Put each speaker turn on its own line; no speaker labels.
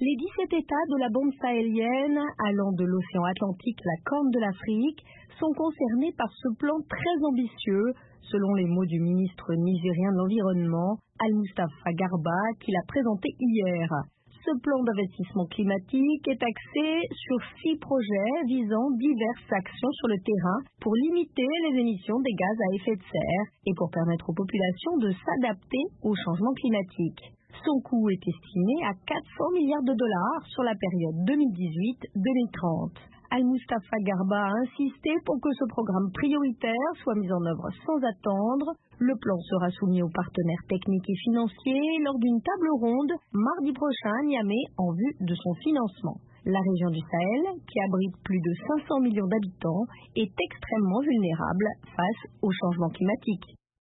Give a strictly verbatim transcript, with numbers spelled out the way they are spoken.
Les dix-sept États de la bande sahélienne, allant de l'océan Atlantique à la Corne de l'Afrique, sont concernés par ce plan très ambitieux, selon les mots du ministre nigérien de l'Environnement, Al-Mustafa Garba, qui l'a présenté hier. Ce plan d'investissement climatique est axé sur six projets visant diverses actions sur le terrain pour limiter les émissions des gaz à effet de serre et pour permettre aux populations de s'adapter au changement climatique. Son coût est estimé à quatre cents milliards de dollars sur la période deux mille dix-huit à deux mille trente. Al-Mustafa Garba a insisté pour que ce programme prioritaire soit mis en œuvre sans attendre. Le plan sera soumis aux partenaires techniques et financiers lors d'une table ronde mardi prochain à Niamey en vue de son financement. La région du Sahel, qui abrite plus de cinq cents millions d'habitants, est extrêmement vulnérable face au changement climatique.